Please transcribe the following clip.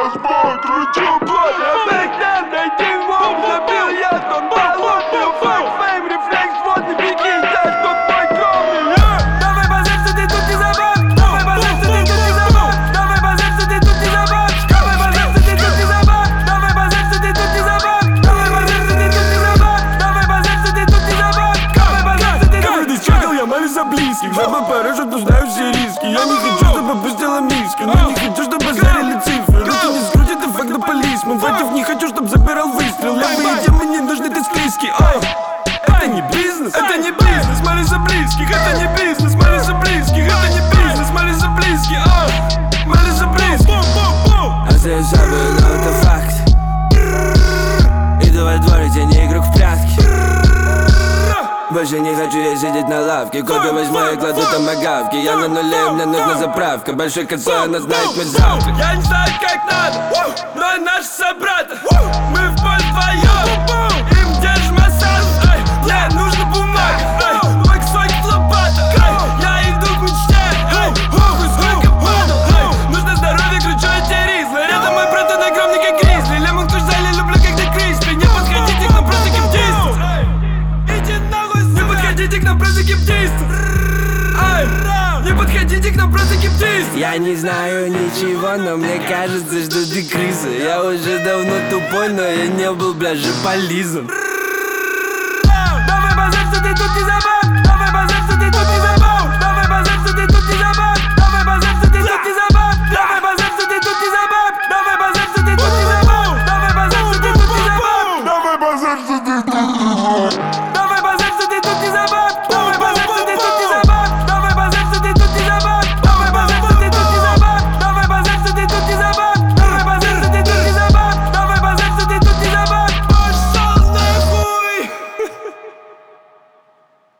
посмотрите, блядь. Бэкден, найди лом, забил я тот баллон. Фейк, фейм, рефлекс, водный, беги, я тот мой кровный. Давай базар, что ты тут не забавь. Давай базар, что ты тут не забавь. Давай базар, что ты тут не забавь. Давай базар, что ты тут не забавь. Давай базар, что ты тут не забавь. Давай базар, что ты тут не забавь. Давай базар, что ты тут не забавь. Давай базар, что ты тут не забавь. Каждый чекал, я молюсь за близких. За парашют, но знаю все риски. Я не хочу, чтобы пустила мишки, но не хочу, чтобы зарили цифры. Руки не скрутят, и факт на полисман. Файтов не хочу, чтоб забирал выстрел. Левые темы не нужны, ты склизкий. Это не бизнес, это не бизнес. Молюсь за близких, это не бизнес. Молюсь за близких, это не бизнес. Молюсь за близких, молюсь за близких. Остаюсь собой, но это факт. Иду во двор, я не игрок в прятки. Больше не хочу я сидеть на лавке. Кофе возьму и кладу томагавки. Я на нуле, мне нужна заправка. Большой кольцо, она знает мой завтрак. Я не знаю, как надо, но наши собрата. Мы в поле вдвоем, им держим осаду. Мне нужна бумага, максой лопата. Я иду к мечте, хуй сколько падал. Нужно здоровье, кручу эти рядом мой братан огромный, как гризли. Лемон куш зали, люблю, когда криспи. Не подходите к нам, просто гипдействуй. Иди нахуй, не подходите к нам, просто гипдействуй. Не подходите к нам, просто гипдействуй. Я не знаю ничего, но мне кажется, что ты крыса. Я уже давно тупой, но я не был, бля, же полизом.